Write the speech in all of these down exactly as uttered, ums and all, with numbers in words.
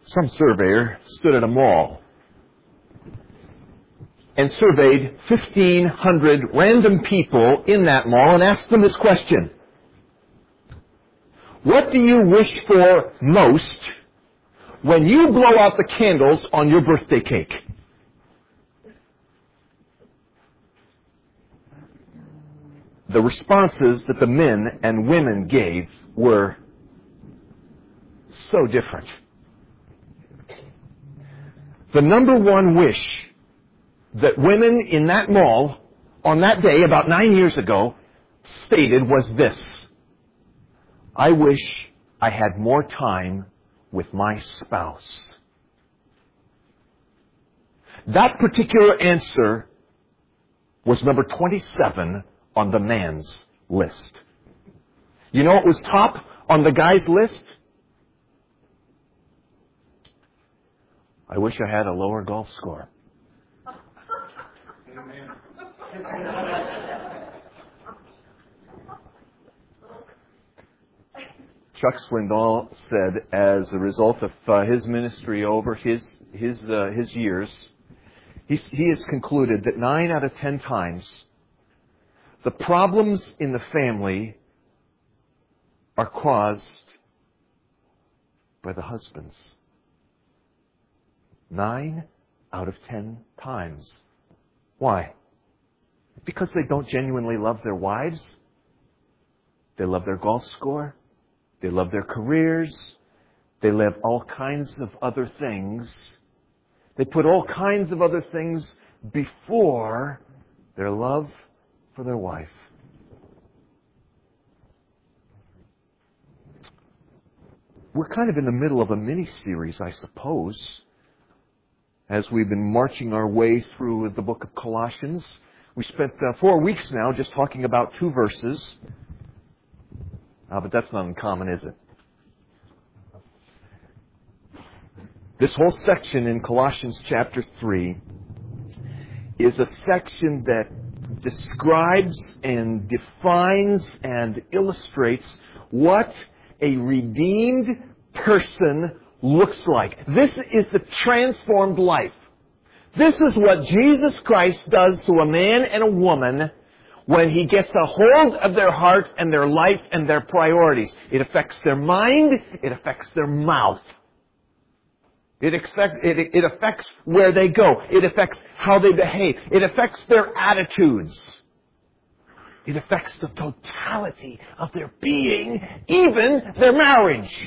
Some surveyor stood at a mall and surveyed fifteen hundred random people in that mall and asked them this question. What do you wish for most when you blow out the candles on your birthday cake? The responses that the men and women gave were so different. The number one wish that women in that mall on that day about nine years ago stated was this: I wish I had more time with my spouse. That particular answer was number twenty-seven on the man's list. You know what was top on the guy's list? I wish I had a lower golf score. Chuck Swindoll said, as a result of uh, his ministry over his his uh, his years, he, he has concluded that nine out of ten times the problems in the family are caused by the husbands. Nine out of ten times. Why? Because they don't genuinely love their wives. They love their golf score. They love their careers. They love all kinds of other things. They put all kinds of other things before their love for their wife. We're kind of in the middle of a mini-series, I suppose, as we've been marching our way through the book of Colossians. We spent uh, four weeks now just talking about two verses. Uh, but that's not uncommon, is it? This whole section in Colossians chapter three is a section that describes and defines and illustrates what a redeemed person looks like. This is the transformed life. This is what Jesus Christ does to a man and a woman when He gets a hold of their heart and their life and their priorities. It affects their mind. It affects their mouth. It, expect, it, it affects where they go. It affects how they behave. It affects their attitudes. It affects the totality of their being, even their marriage.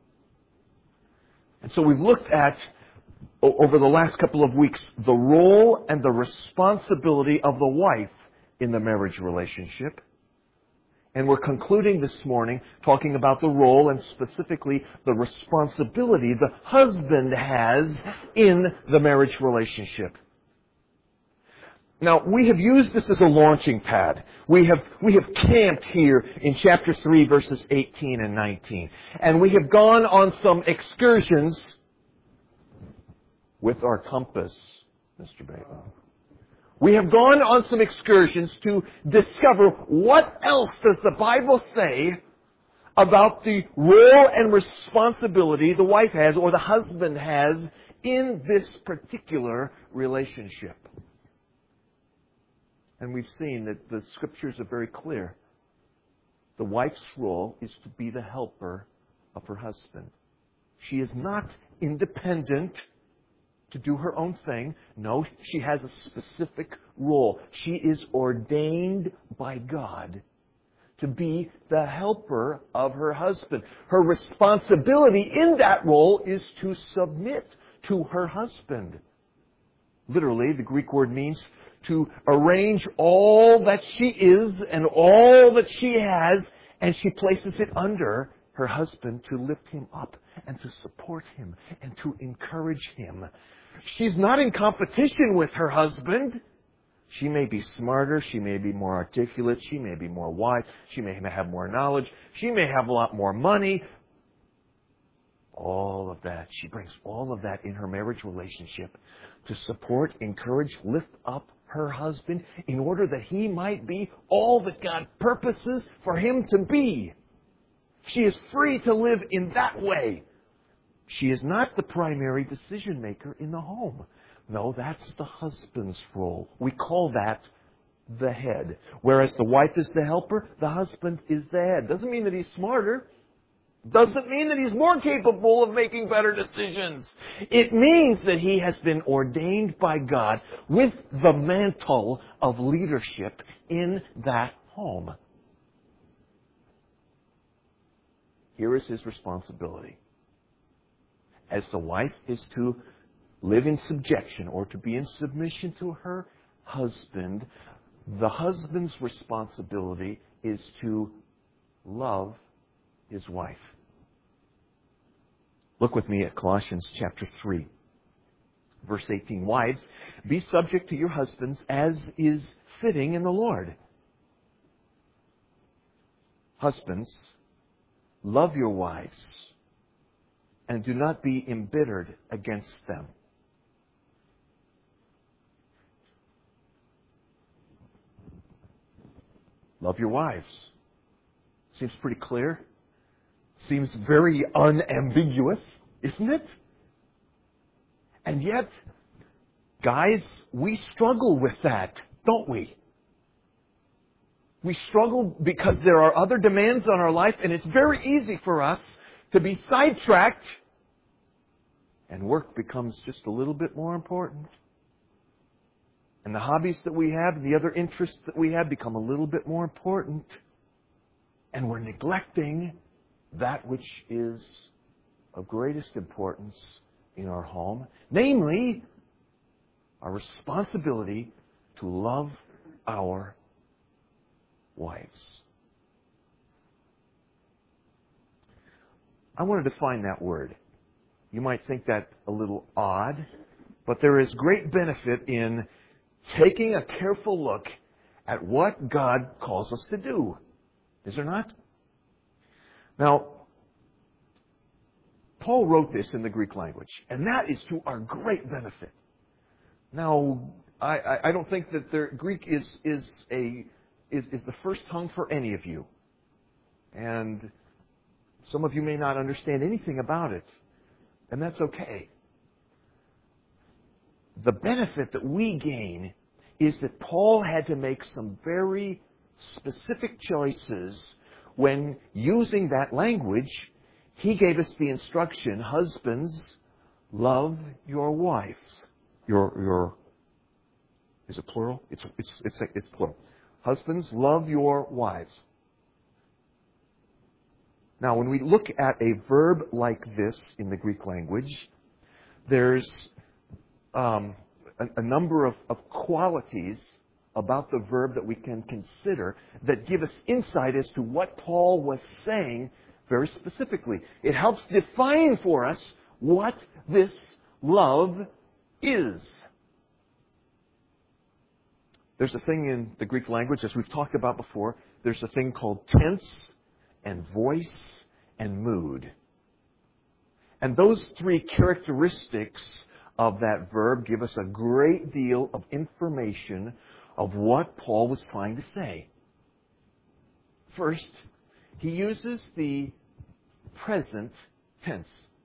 And so we've looked at, over the last couple of weeks, the role and the responsibility of the wife in the marriage relationship. And we're concluding this morning talking about the role and specifically the responsibility the husband has in the marriage relationship. Now, we have used this as a launching pad. We have, we have camped here in chapter three, verses eighteen and nineteen. And we have gone on some excursions with our compass, Mister Bateman. We have gone on some excursions to discover what else does the Bible say about the role and responsibility the wife has or the husband has in this particular relationship. And we've seen that the Scriptures are very clear. The wife's role is to be the helper of her husband. She is not independent to do her own thing. No, she has a specific role. She is ordained by God to be the helper of her husband. Her responsibility in that role is to submit to her husband. Literally, the Greek word means to arrange all that she is and all that she has, and she places it under her husband to lift him up and to support him and to encourage him. She's not in competition with her husband. She may be smarter, she may be more articulate, she may be more wise, she may have more knowledge, she may have a lot more money. All of that, she brings all of that in her marriage relationship to support, encourage, lift up her husband in order that he might be all that God purposes for him to be. She is free to live in that way. She is not the primary decision maker in the home. No, that's the husband's role. We call that the head. Whereas the wife is the helper, the husband is the head. Doesn't mean that he's smarter. Doesn't mean that he's more capable of making better decisions. It means that he has been ordained by God with the mantle of leadership in that home. Here is his responsibility. As the wife is to live in subjection or to be in submission to her husband, the husband's responsibility is to love his wife. Look with me at Colossians chapter three, verse eighteen. Wives, be subject to your husbands as is fitting in the Lord. Husbands, love your wives and do not be embittered against them. Love your wives. Seems pretty clear. Seems very unambiguous, isn't it? And yet, guys, we struggle with that, don't we? We struggle because there are other demands on our life, and it's very easy for us to be sidetracked, and work becomes just a little bit more important. And the hobbies that we have, and the other interests that we have become a little bit more important. And we're neglecting that which is of greatest importance in our home, namely our responsibility to love our wives. I want to define that word. You might think that a little odd, but there is great benefit in taking a careful look at what God calls us to do. Is there not? Now, Paul wrote this in the Greek language, and that is to our great benefit. Now, I, I, I don't think that the Greek is is a is, is the first tongue for any of you, and some of you may not understand anything about it, and that's okay. The benefit that we gain is that Paul had to make some very specific choices when using that language. He gave us the instruction, husbands, love your wives. Your your is it plural? It's it's it's it's plural. Husbands, love your wives. Now, when we look at a verb like this in the Greek language, there's um, a, a number of, of qualities about the verb that we can consider that give us insight as to what Paul was saying very specifically. It helps define for us what this love is. There's a thing in the Greek language, as we've talked about before, there's a thing called tense and voice and mood. And those three characteristics of that verb give us a great deal of information of what Paul was trying to say. First, he uses the present tense.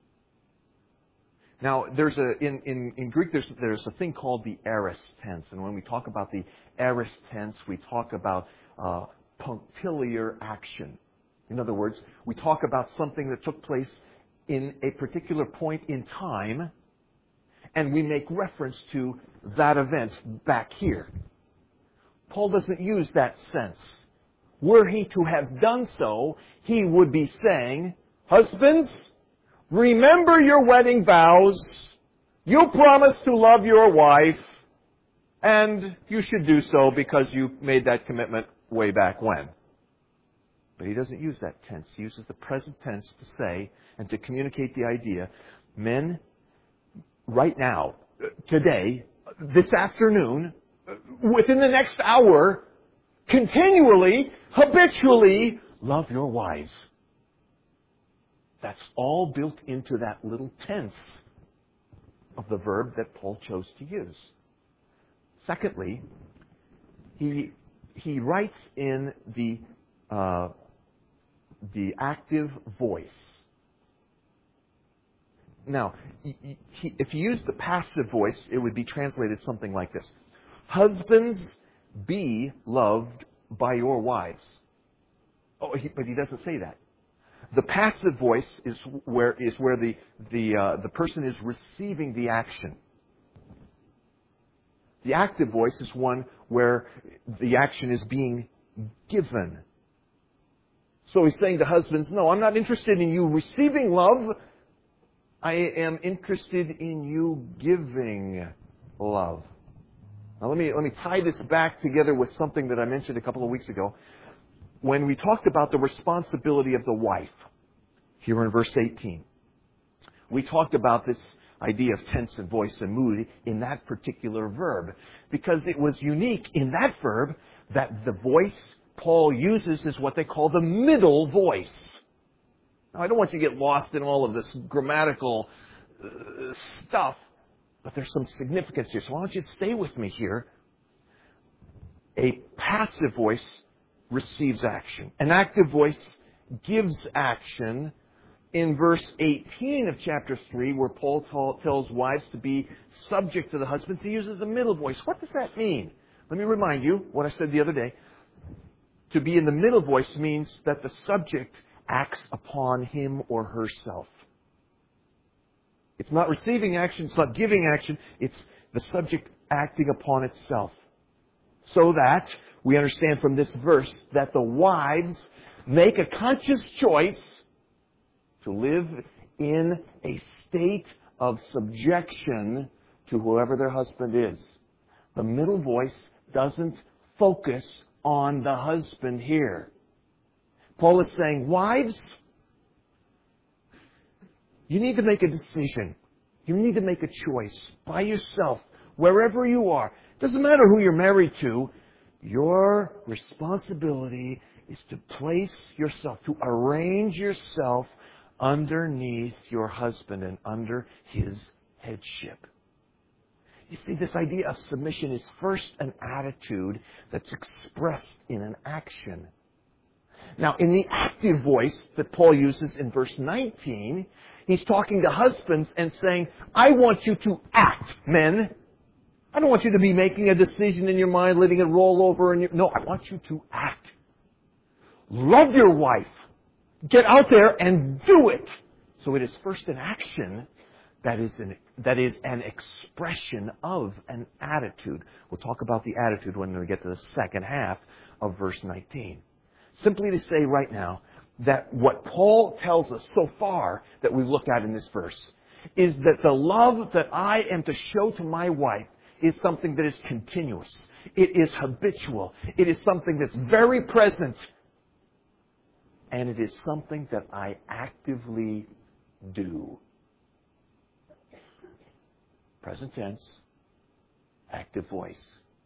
Now, there's a in, in, in Greek there's there's a thing called the aorist tense, and when we talk about the aorist tense, we talk about uh, punctiliar action. In other words, we talk about something that took place in a particular point in time, and we make reference to that event back here. Paul doesn't use that sense. Were he to have done so, he would be saying, husbands, remember your wedding vows. You promised to love your wife, and you should do so because you made that commitment way back when. But he doesn't use that tense. He uses the present tense to say and to communicate the idea, men, right now, today, this afternoon, within the next hour, continually, habitually, love your wives. That's all built into that little tense of the verb that Paul chose to use. Secondly, he he writes in the uh, the active voice. Now, if you use the passive voice, it would be translated something like this. Husbands, be loved by your wives. Oh, he, but he doesn't say that. The passive voice is where is where the the uh, the person is receiving the action. The active voice is one where the action is being given. So he's saying to husbands, no, I'm not interested in you receiving love. I am interested in you giving love. Now let me let me tie this back together with something that I mentioned a couple of weeks ago. When we talked about the responsibility of the wife, here in verse eighteen, we talked about this idea of tense and voice and mood in that particular verb, because it was unique in that verb that the voice Paul uses is what they call the middle voice. Now, I don't want you to get lost in all of this grammatical uh, stuff, but there's some significance here. So I want you to stay with me here. A passive voice receives action. An active voice gives action. In verse eighteen of chapter three, where Paul t- tells wives to be subject to the husbands, he uses the middle voice. What does that mean? Let me remind you what I said the other day. To be in the middle voice means that the subject acts upon him or herself. It's not receiving action, it's not giving action, it's the subject acting upon itself. So that we understand from this verse that the wives make a conscious choice to live in a state of subjection to whoever their husband is. The middle voice doesn't focus on the husband here. Paul is saying, wives, you need to make a decision. You need to make a choice by yourself, wherever you are. Doesn't matter who you're married to. Your responsibility is to place yourself, to arrange yourself underneath your husband and under his headship. You see, this idea of submission is first an attitude that's expressed in an action. Now, in the active voice that Paul uses in verse nineteen, he's talking to husbands and saying, I want you to act, men. I don't want you to be making a decision in your mind, letting it roll over. In your... No, I want you to act. Love your wife. Get out there and do it. So it is first an action that is an, that is an expression of an attitude. We'll talk about the attitude when we get to the second half of verse nineteen. Simply to say right now that what Paul tells us so far that we've looked at in this verse is that the love that I am to show to my wife is something that is continuous. It is habitual. It is something that's very present. And it is something that I actively do. Present tense, active voice.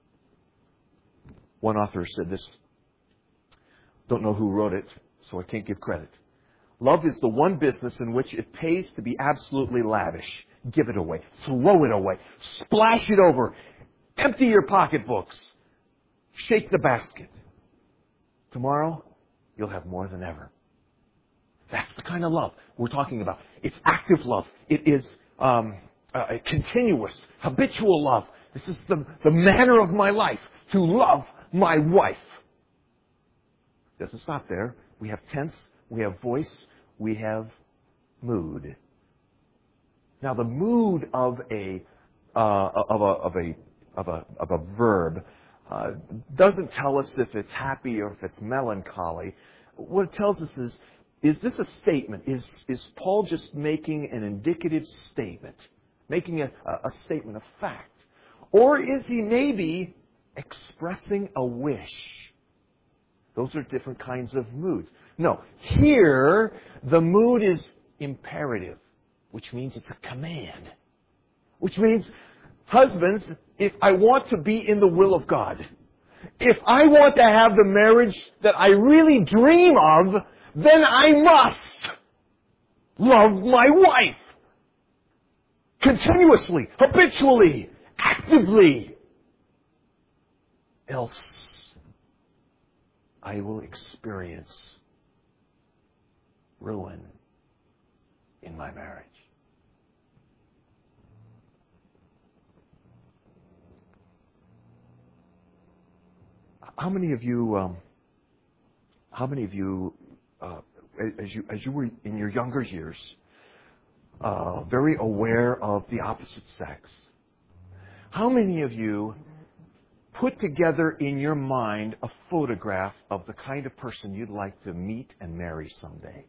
One author said this. Don't know who wrote it, so I can't give credit. Love is the one business in which it pays to be absolutely lavish. Give it away. Throw it away. Splash it over. Empty your pocketbooks. Shake the basket. Tomorrow, you'll have more than ever. That's the kind of love we're talking about. It's active love. It is um, uh, a continuous, habitual love. This is the, the manner of my life, to love my wife. It doesn't stop there. We have tense, we have voice, we have mood. Now, the mood of a uh, of a of a of a of a verb uh, doesn't tell us if it's happy or if it's melancholy. What it tells us is, is this a statement? Is is Paul just making an indicative statement, making a, a statement of fact, or is he maybe expressing a wish? Those are different kinds of moods. No, here the mood is imperative, which means it's a command. Which means, husbands, if I want to be in the will of God, if I want to have the marriage that I really dream of, then I must love my wife. Continuously, habitually, actively. Else, I will experience ruin in my marriage. how many of you, um, how many of you, uh, as you as you were in your younger years, uh, very aware of the opposite sex? How many of you put together in your mind a photograph of the kind of person you'd like to meet and marry someday?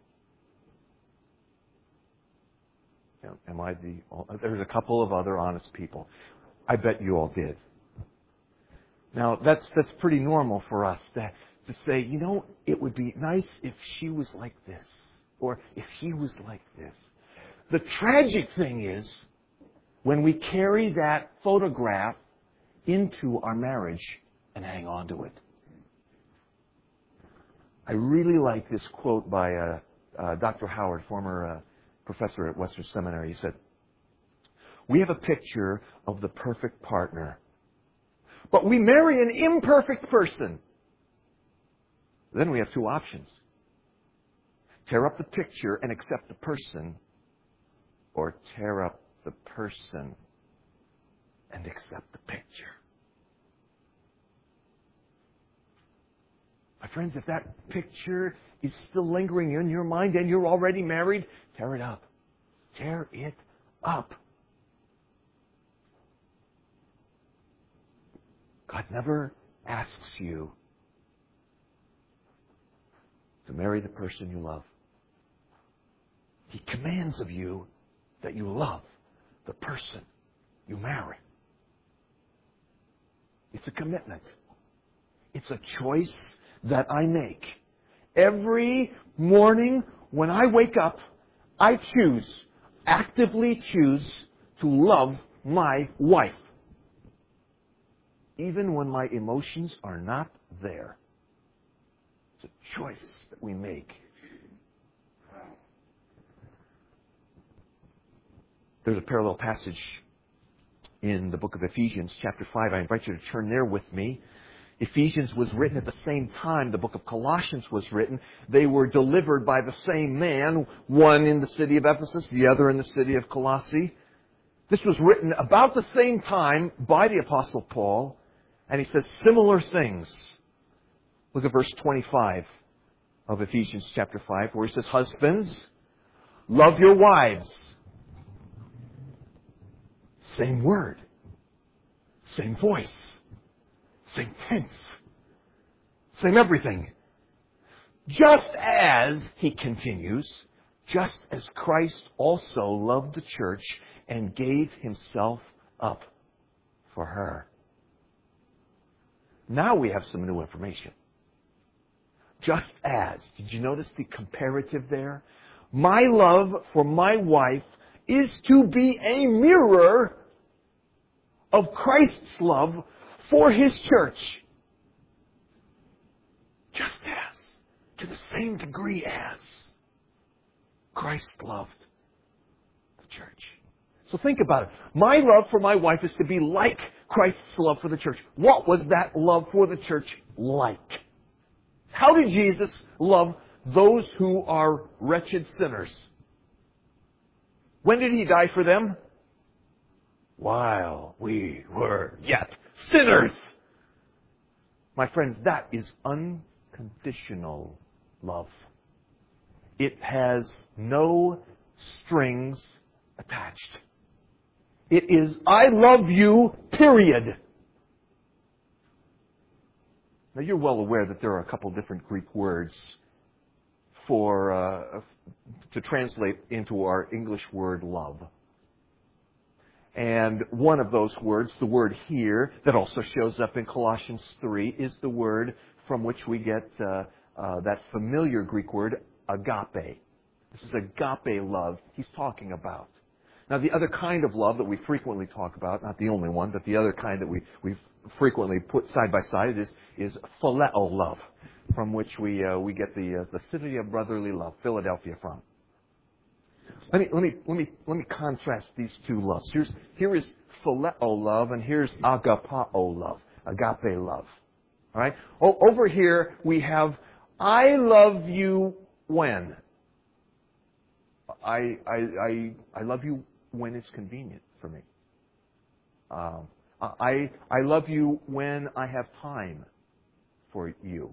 Am I the? There's a couple of other honest people. I bet you all did. Now that's that's pretty normal for us to to say, you know, it would be nice if she was like this, or if he was like this. The tragic thing is when we carry that photograph into our marriage and hang on to it. I really like this quote by uh, uh, Doctor Howard, former uh, professor at Western Seminary. He said, "We have a picture of the perfect partner, but we marry an imperfect person. Then we have two options. Tear up the picture and accept the person, or tear up the person and accept the picture." My friends, if that picture is still lingering in your mind and you're already married, tear it up. Tear it up. God never asks you to marry the person you love. He commands of you that you love the person you marry. It's a commitment. It's a choice that I make. Every morning when I wake up, I choose, actively choose to love my wife. Even when my emotions are not there. It's a choice that we make. There's a parallel passage in the book of Ephesians, chapter five. I invite you to turn there with me. Ephesians was written at the same time the book of Colossians was written. They were delivered by the same man, one in the city of Ephesus, the other in the city of Colossae. This was written about the same time by the Apostle Paul, and he says similar things. Look at verse twenty-five of Ephesians chapter five, where he says, "Husbands, love your wives." Same word, same voice, same tense, same everything. Just as, he continues, just as Christ also loved the church and gave himself up for her. Now we have some new information. Just as. Did you notice the comparative there? My love for my wife is to be a mirror of Christ's love for His church. Just as, to the same degree as, Christ loved the church. So think about it. My love for my wife is to be like Christ's love for the church. What was that love for the church like? How did Jesus love those who are wretched sinners? When did He die for them? While we were yet sinners. My friends, that is unconditional love. It has no strings attached. It is, I love you, period. Now, you're well aware that there are a couple different Greek words for uh, to translate into our English word love. And one of those words, the word here, that also shows up in Colossians three, is the word from which we get uh, uh, that familiar Greek word, agape. This is agape love he's talking about. Now, the other kind of love that we frequently talk about, not the only one, but the other kind that we we frequently put side by side is is phileo love, from which we uh, we get the uh, the city of brotherly love, Philadelphia, from. Let me let me let me let me contrast these two loves. Here's here is phileo love, and here's agapao love, agape love. All right. Oh, over here we have I love you when. I I I I love you when it's convenient for me. Um, I I love you when I have time. for you.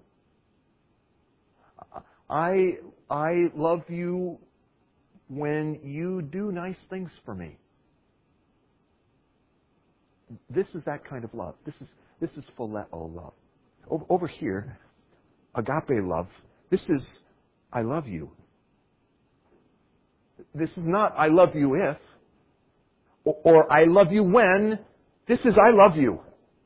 I, I love you when you do nice things for me. This is that kind of love. This is, this is phileo love. Over, over here, agape love, this is, I love you. This is not, I love you if, or, or I love you when. This is, I love you.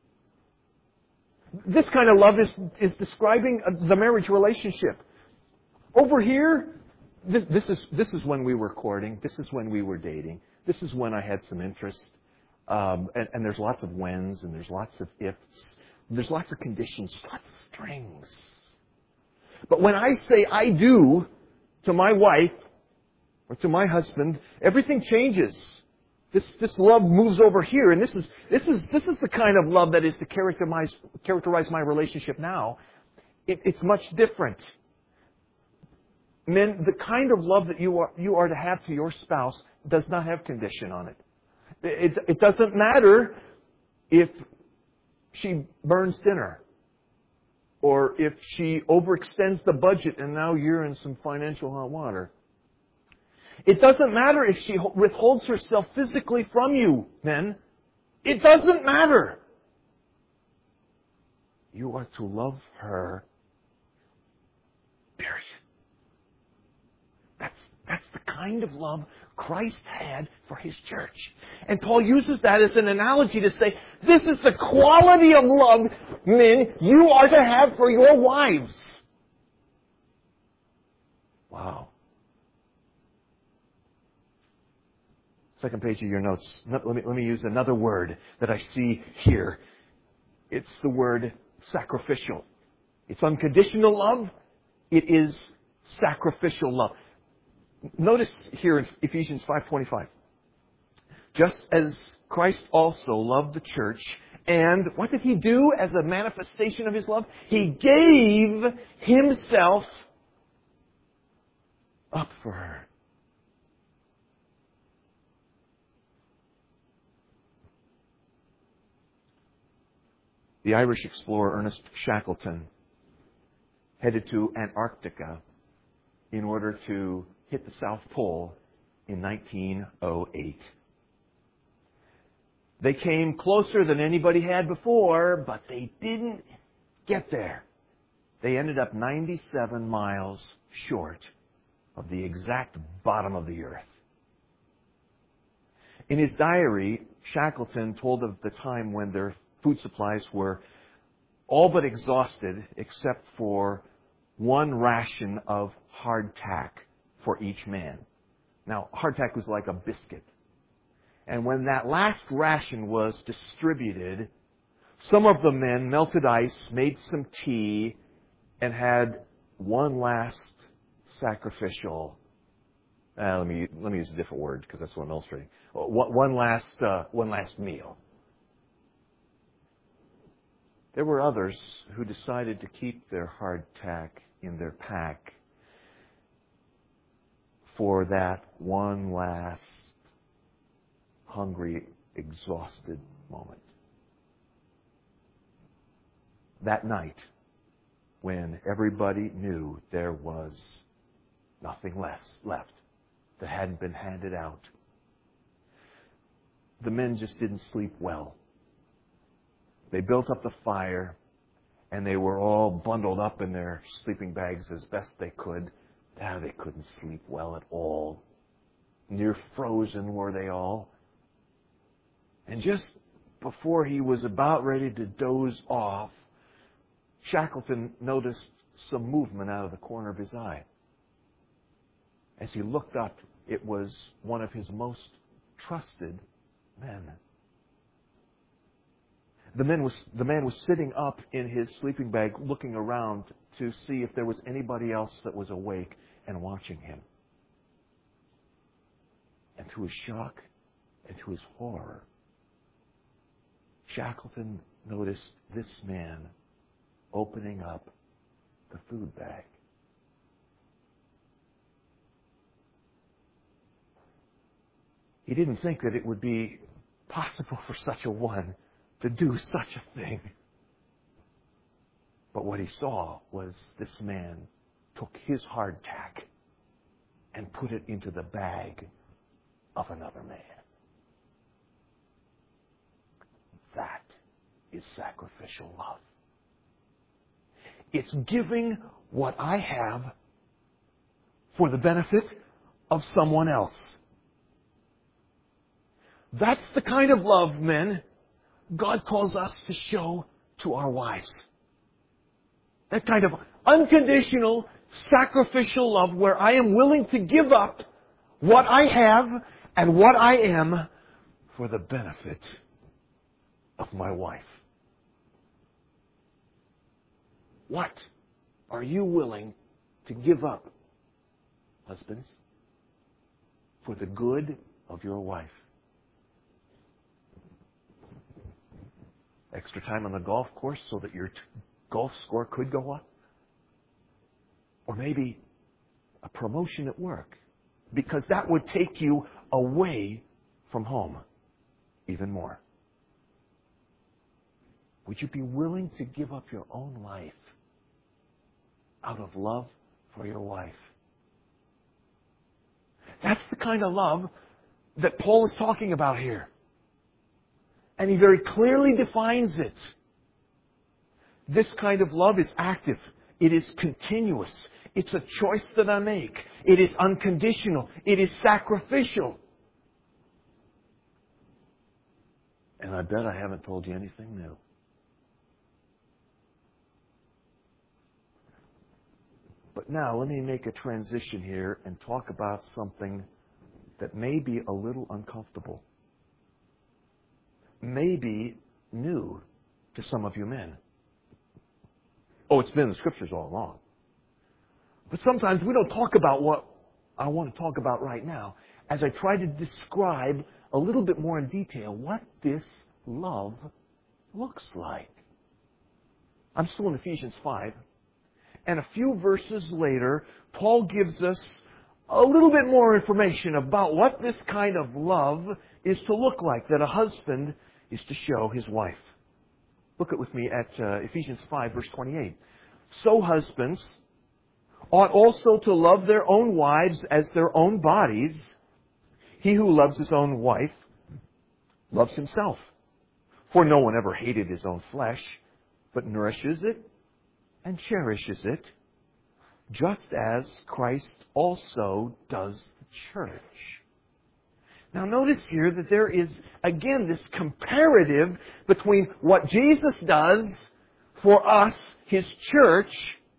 This kind of love is, is describing the marriage relationship. Over here, this, this is this is when we were courting. This is when we were dating. This is when I had some interest. Um, and, and there's lots of whens, and there's lots of ifs. There's lots of conditions, lots of strings. But when I say I do to my wife or to my husband, everything changes. This this love moves over here, and this is this is this is the kind of love that is to characterize characterize my relationship now. It, it's much different. Men, the kind of love that you are you are to have to your spouse does not have condition on it. It, it doesn't matter if she burns dinner, or if she overextends the budget and now you're in some financial hot water. It doesn't matter if she withholds herself physically from you, men. It doesn't matter. You are to love her, period. That's, that's the kind of love Christ had for His church. And Paul uses that as an analogy to say, this is the quality of love, men, you are to have for your wives. Wow. Second page of your notes. Let me, let me use another word that I see here. It's the word sacrificial. It's unconditional love. It is sacrificial love. Notice here in Ephesians five twenty-five. Just as Christ also loved the church, and what did He do as a manifestation of His love? He gave Himself up for her. The Irish explorer Ernest Shackleton headed to Antarctica in order to hit the South Pole in nineteen oh eight. They came closer than anybody had before, but they didn't get there. They ended up ninety-seven miles short of the exact bottom of the earth. In his diary, Shackleton told of the time when their food supplies were all but exhausted except for one ration of hardtack for each man. Now, hardtack was like a biscuit. And when that last ration was distributed, some of the men melted ice, made some tea, and had one last sacrificial, uh, let me let me use a different word because that's what I'm illustrating. One, one last uh, one last meal. There were others who decided to keep their hardtack in their pack for that one last hungry, exhausted moment. That night, when everybody knew there was nothing less left that hadn't been handed out, the men just didn't sleep well. They built up the fire, and they were all bundled up in their sleeping bags as best they could. Ah, they couldn't sleep well at all. Near frozen were they all. And just before he was about ready to doze off, Shackleton noticed some movement out of the corner of his eye. As he looked up, it was one of his most trusted men. The man was, the man was sitting up in his sleeping bag looking around to see if there was anybody else that was awake and watching him. And to his shock and to his horror, Shackleton noticed this man opening up the food bag. He didn't think that it would be possible for such a one to do such a thing. But what he saw was this man took his hardtack and put it into the bag of another man. That is sacrificial love. It's giving what I have for the benefit of someone else. That's the kind of love, men, God calls us to show to our wives. That kind of unconditional, sacrificial love where I am willing to give up what I have and what I am for the benefit of my wife. What are you willing to give up, husbands, for the good of your wife? Extra time on the golf course so that your t- golf score could go up? Or maybe a promotion at work, because that would take you away from home even more. Would you be willing to give up your own life out of love for your wife? That's the kind of love that Paul is talking about here. And he very clearly defines it. This kind of love is active. It is continuous. It's a choice that I make. It is unconditional. It is sacrificial. And I bet I haven't told you anything new. But now let me make a transition here and talk about something that may be a little uncomfortable. May be new to some of you men. Oh, it's been in the Scriptures all along. But sometimes we don't talk about what I want to talk about right now as I try to describe a little bit more in detail what this love looks like. I'm still in Ephesians five. And a few verses later, Paul gives us a little bit more information about what this kind of love is to look like, that a husband is to show his wife. Look at with me at uh, Ephesians five, verse twenty-eight. So husbands ought also to love their own wives as their own bodies. He who loves his own wife loves himself. For no one ever hated his own flesh, but nourishes it and cherishes it, just as Christ also does the church. Now notice here that there is, again, this comparative between what Jesus does for us, His church,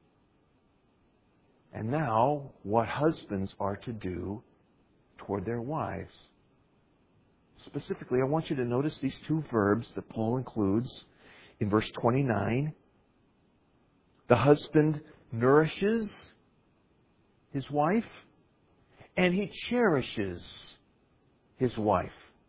and now what husbands are to do toward their wives. Specifically, I want you to notice these two verbs that Paul includes in verse twenty-nine. The husband nourishes his wife, and he cherishes his wife.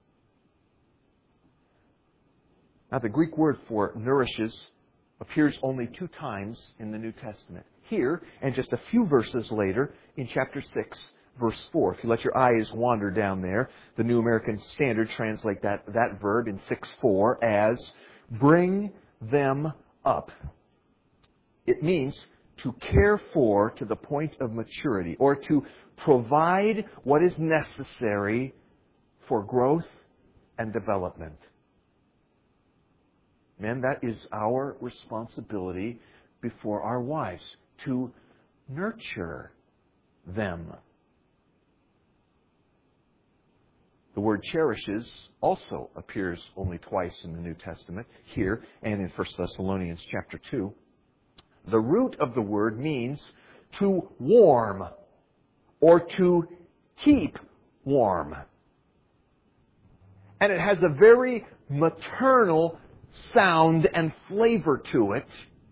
Now, the Greek word for nourishes appears only two times in the New Testament. Here, and just a few verses later, in chapter six, verse four. If you let your eyes wander down there, the New American Standard translate that, that verb in six four as bring them up. It means to care for to the point of maturity, or to provide what is necessary for growth and development. Men, that is our responsibility before our wives, to nurture them. The word cherishes also appears only twice in the New Testament, here and in First Thessalonians chapter two. The root of the word means to warm or to keep warm. And it has a very maternal sound and flavor to it.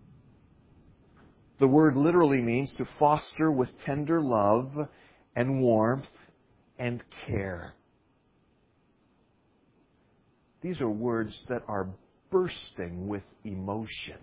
The word literally means to foster with tender love and warmth and care. These are words that are bursting with emotion.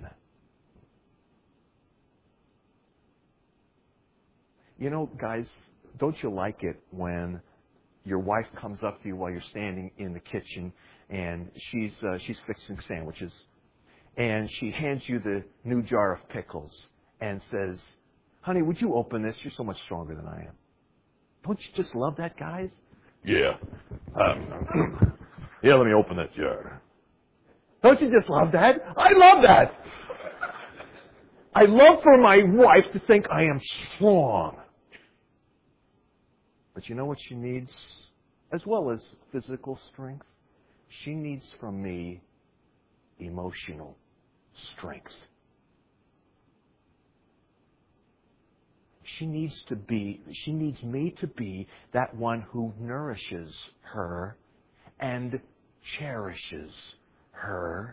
You know, guys, don't you like it when your wife comes up to you while you're standing in the kitchen and she's uh, she's fixing sandwiches, and she hands you the new jar of pickles and says, honey, would you open this? You're so much stronger than I am. Don't you just love that, guys? Yeah. Um, yeah, let me open that jar. Don't you just love that? I love that. I love for my wife to think I am strong. But you know what she needs, as well as physical strength? She needs from me emotional strength. She needs to be, she needs me to be that one who nourishes her and cherishes her.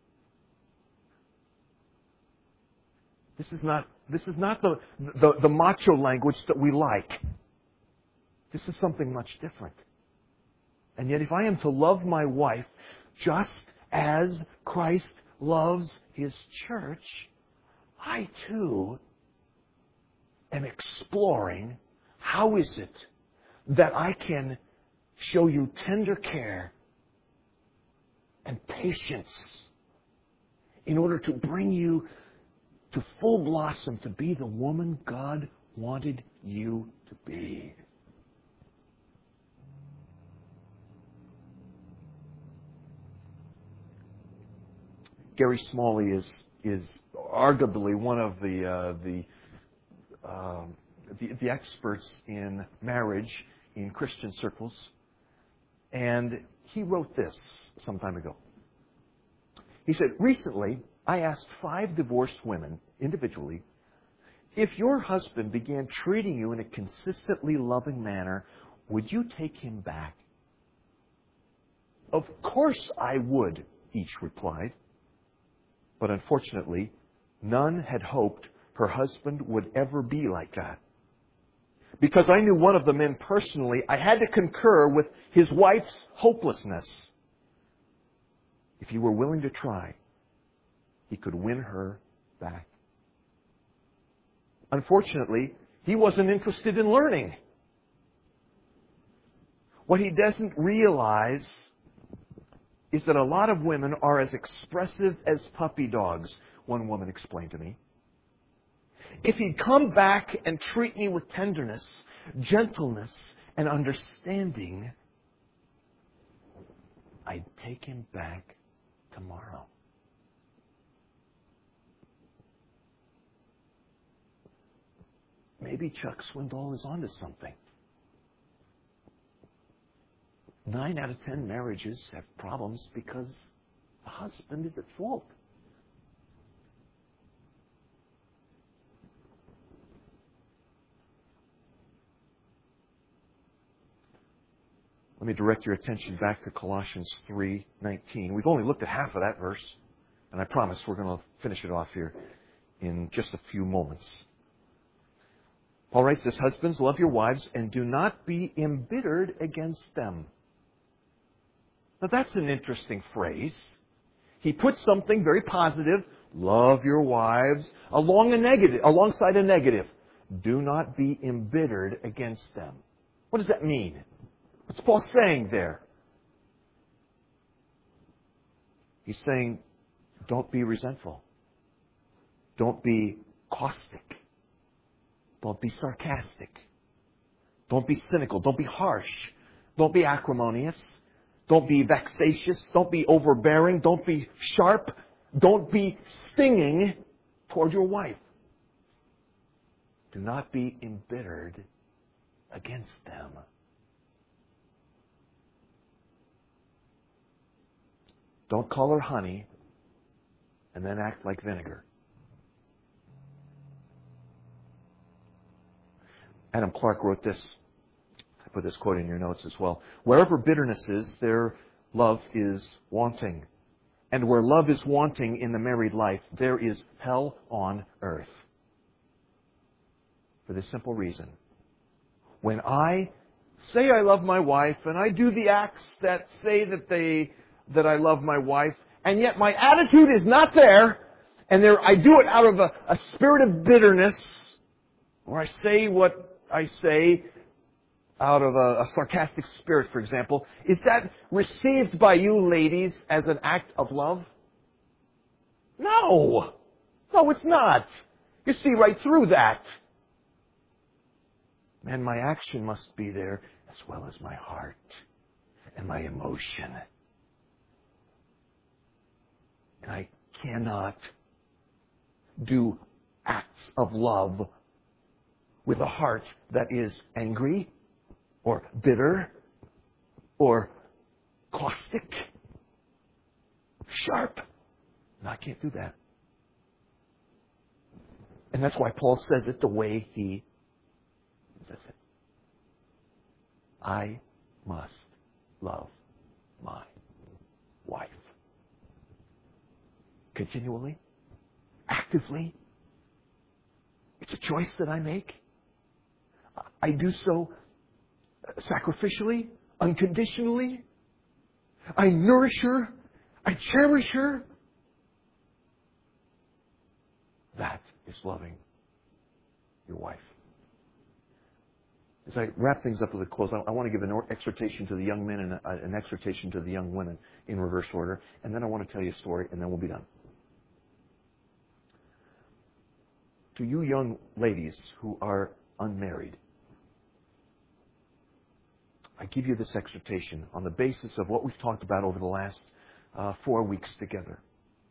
This is not, this is not the, the, the macho language that we like. This is something much different. And yet if I am to love my wife just as Christ loves His church, I too am exploring how is it that I can show you tender care and patience in order to bring you to full blossom, to be the woman God wanted you to be. Gary Smalley is is arguably one of the uh, the, uh, the the experts in marriage in Christian circles, and he wrote this some time ago. He said, recently I asked five divorced women individually, if your husband began treating you in a consistently loving manner, would you take him back? Of course I would, each replied. But unfortunately, none had hoped her husband would ever be like that. Because I knew one of the men personally, I had to concur with his wife's hopelessness. If he were willing to try, he could win her back. Unfortunately, he wasn't interested in learning. What he doesn't realize is that a lot of women are as expressive as puppy dogs, one woman explained to me. If he'd come back and treat me with tenderness, gentleness, and understanding, I'd take him back tomorrow. Maybe Chuck Swindoll is onto something. Nine out of ten marriages have problems because the husband is at fault. Let me direct your attention back to Colossians three nineteen. We've only looked at half of that verse, and I promise we're going to finish it off here in just a few moments. Paul writes this, husbands, love your wives and do not be embittered against them. Now that's an interesting phrase. He puts something very positive, love your wives, along a negative, alongside a negative. Do not be embittered against them. What does that mean? What's Paul saying there? He's saying, don't be resentful. Don't be caustic. Don't be sarcastic. Don't be cynical. Don't be harsh. Don't be acrimonious. Don't be vexatious. Don't be overbearing. Don't be sharp. Don't be stinging toward your wife. Do not be embittered against them. Don't call her honey and then act like vinegar. Adam Clark wrote this. I put this quote in your notes as well. Wherever bitterness is, there love is wanting. And where love is wanting in the married life, there is hell on earth. For this simple reason. When I say I love my wife, and I do the acts that say that they that I love my wife, and yet my attitude is not there, and there I do it out of a, a spirit of bitterness, or I say what I say out of a, a sarcastic spirit, for example, is that received by you ladies as an act of love? No. No, it's not. You see right through that. Man, my action must be there as well as my heart and my emotion. And I cannot do acts of love with a heart that is angry or bitter or caustic, sharp. No, I can't do that. And that's why Paul says it the way he says it. I must love my wife. Continually, actively. It's a choice that I make. I do so sacrificially, unconditionally. I nourish her. I cherish her. That is loving your wife. As I wrap things up with a close, I want to give an exhortation to the young men and an exhortation to the young women in reverse order. And then I want to tell you a story, and then we'll be done. To you young ladies who are unmarried, I give you this exhortation on the basis of what we've talked about over the last uh, four weeks together.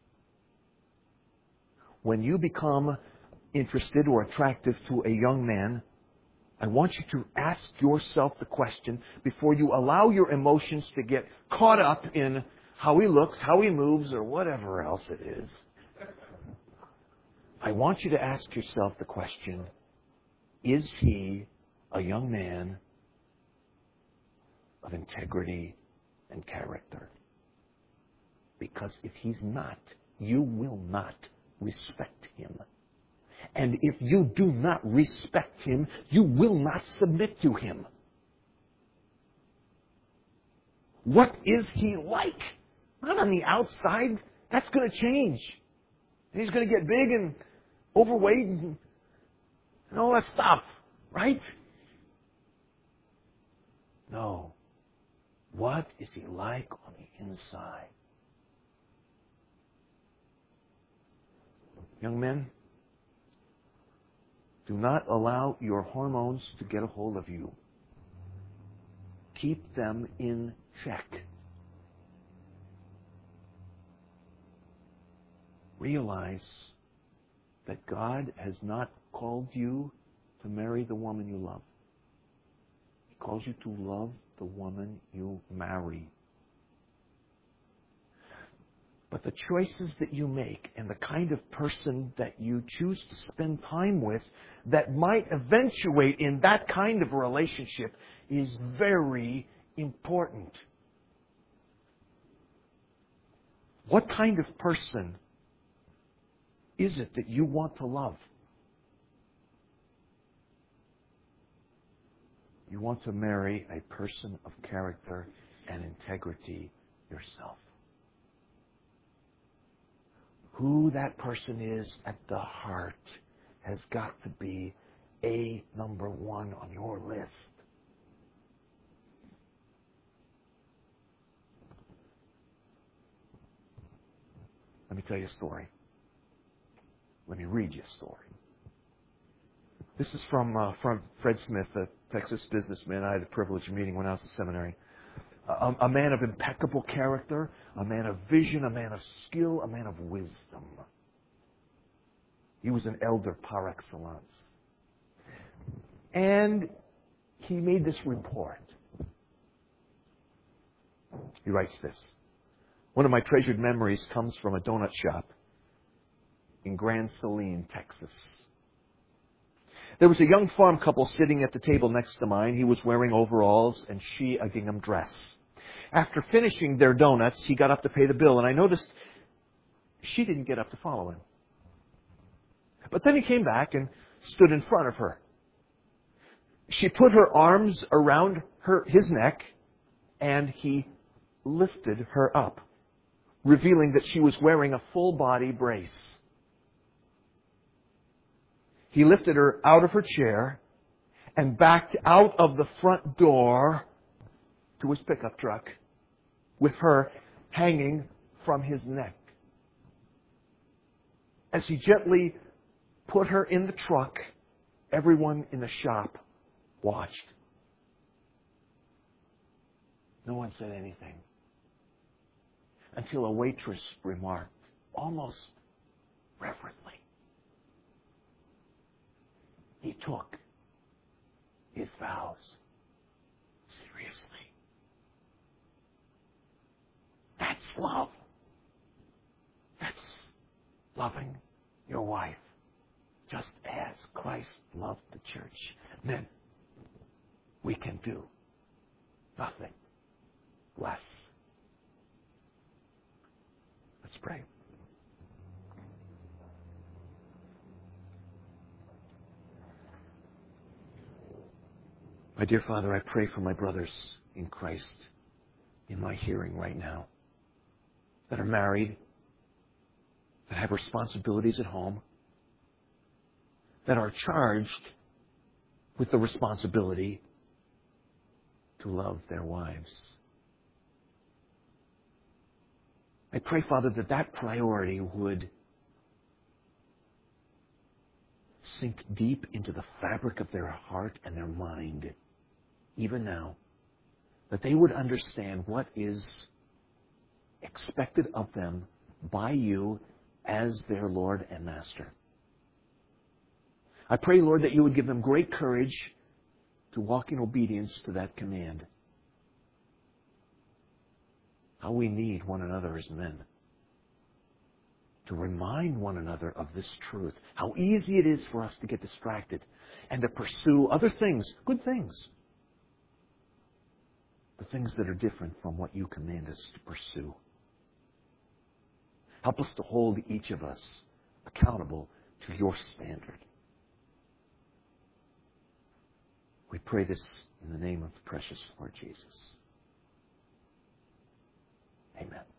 When you become interested or attractive to a young man, I want you to ask yourself the question before you allow your emotions to get caught up in how he looks, how he moves, or whatever else it is. I want you to ask yourself the question, is he a young man of integrity and character? Because if he's not, you will not respect him. And if you do not respect him, you will not submit to him. What is he like? Not on the outside. That's going to change. He's going to get big and overweight and, and all that stuff, right? No. What is he like on the inside? Young men, do not allow your hormones to get a hold of you. Keep them in check. Realize that God has not called you to marry the woman you love. He calls you to love the woman you marry. But the choices that you make and the kind of person that you choose to spend time with that might eventuate in that kind of a relationship is very important. What kind of person is it that you want to love? You want to marry a person of character and integrity yourself. Who that person is at the heart has got to be a number one on your list. Let me tell you a story. Let me read you a story. This is from, uh, from Fred Smith, a Texas businessman I had the privilege of meeting when I was in seminary. A, a man of impeccable character, a man of vision, a man of skill, a man of wisdom. He was an elder par excellence. And he made this report. He writes this. One of my treasured memories comes from a donut shop in Grand Saline, Texas. There was a young farm couple sitting at the table next to mine. He was wearing overalls and she a gingham dress. After finishing their donuts, he got up to pay the bill, and I noticed she didn't get up to follow him. But then he came back and stood in front of her. She put her arms around her, his neck, and he lifted her up, revealing that she was wearing a full-body brace. He lifted her out of her chair and backed out of the front door to his pickup truck with her hanging from his neck. As he gently put her in the truck, everyone in the shop watched. No one said anything until a waitress remarked, almost reverently, he took his vows seriously. That's love. That's loving your wife just as Christ loved the church. Men, we can do nothing less. Let's pray. My dear Father, I pray for my brothers in Christ in my hearing right now that are married, that have responsibilities at home, that are charged with the responsibility to love their wives. I pray, Father, that that priority would sink deep into the fabric of their heart and their mind, even now, that they would understand what is expected of them by you as their Lord and Master. I pray, Lord, that you would give them great courage to walk in obedience to that command. How we need one another as men to remind one another of this truth. How easy it is for us to get distracted and to pursue other things, good things, but things that are different from what you command us to pursue. Help us to hold each of us accountable to your standard. We pray this in the name of the precious Lord Jesus. Amen.